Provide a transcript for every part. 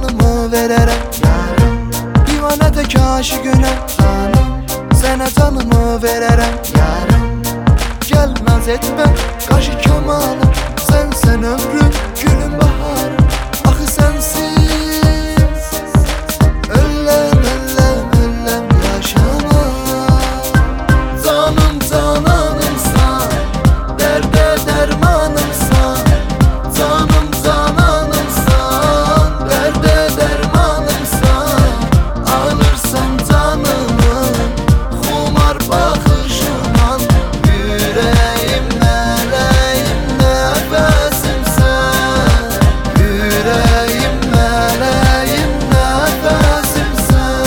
canımı vererek yarım, divane tek aşıkına canım, sana canımı vererek yarım. Gel naz etme kaşı kemalım, sen ömrüm gülüm baharım. Axı sensiz öləm yaşamam. Canım cananımsan, derde dermanımsan. Canım cananımsan, derde dermanımsan. Alırsan canımı xumar baxışından, yüreğim mələyim nəfəsimsən. Yüreğim mələyim nəfəsimsən.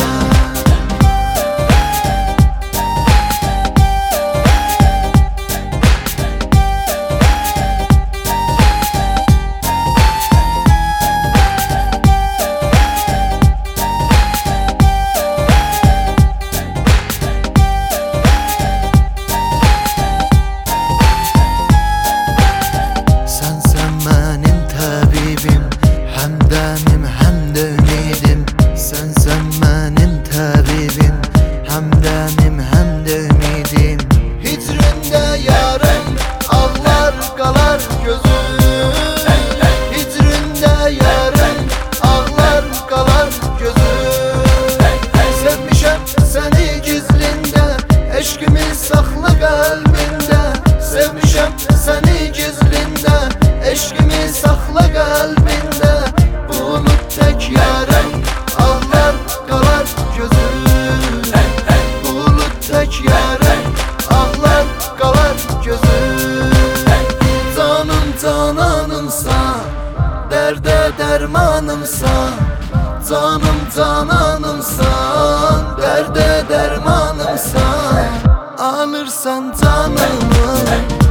Sensen benim tabibim, hemdenim hem de ümidim. Sensen benim tabibim, hemdenim hem de ümidim. Hitrinde yarım ağlar kalar gözüm. Hitrinde yarım ağlar kalar gözüm. Sevmişem seni gizlinde, eşkimi sakla kalbinde. Sevmişem seni gizlinde, eşkimi sakla kalbinde. Bulut tek yarım ağlar kalar gözüm. Bulut tek yarım ağlar kalar gözüm. Canım cananımsan, derde dermanımsan. Canım cananımsan, derde dermanımsan. Alırsan canımı